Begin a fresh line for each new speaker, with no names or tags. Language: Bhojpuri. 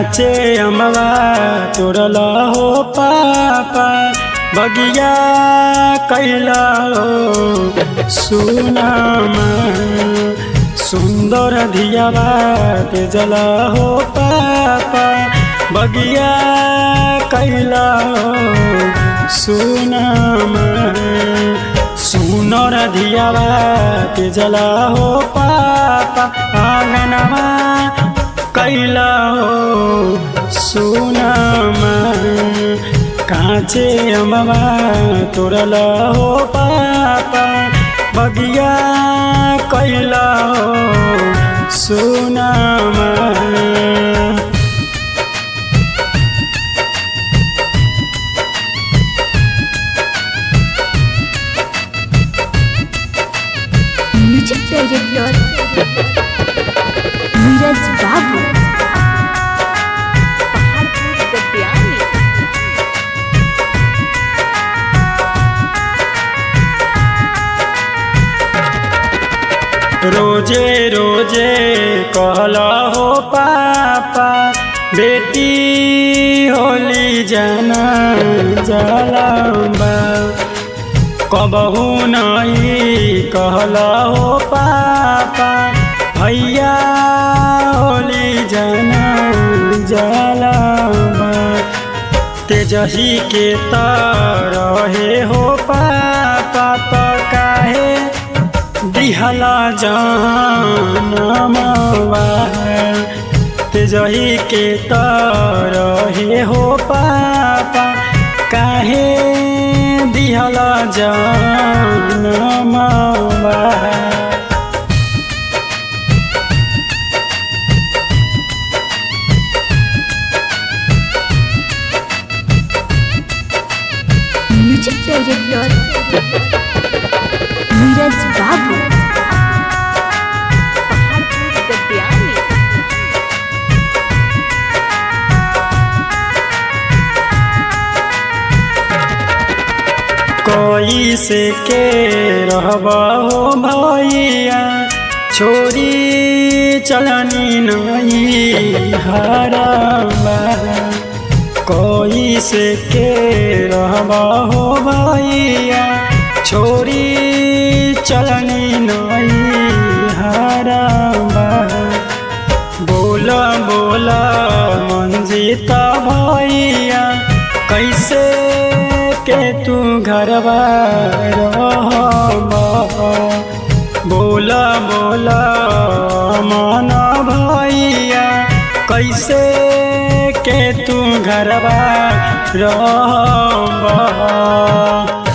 काचे अमवा तोरल हो पापा बगिया कैला हो सुनामा सुंदर धियावा तेजल हो पापा बगिया कैला हो सुनामा सुनर धियावा तेजल हो पापा आंगनमा कैला हो सुनामा काचे अमवा तोरल हो पापा बगिया कैला हो सुनामा
म्यूजिक डायरेक्टर नीरज बाबू पहाड़पुर गद्यानी।
रोजे रोजे कहला हो पापा बेटी होली जाना जलम्बा कबहू नहीं कहला हो पापा भैया होली जाना जलम्बा तेजही के तरहे हो पापा तो काहे दिहला जानमवा तेजही के तरहे हो पापा काहे दिहला जानमवा।
म्यूजिक डायरेक्टर नीरज बाबू पहाड़पुर गद्यानी।
कोई से के रहबा हो भैया छोरी चलनी नहीं हरबा कोई से के रहबा हो भैया छोरी चलनी नहीं हरबा बोला बोला मंजीता भैया कैसे के तू घरवा रहबा बोला बोला मन भैया कैसे के तू घरवा रहबा।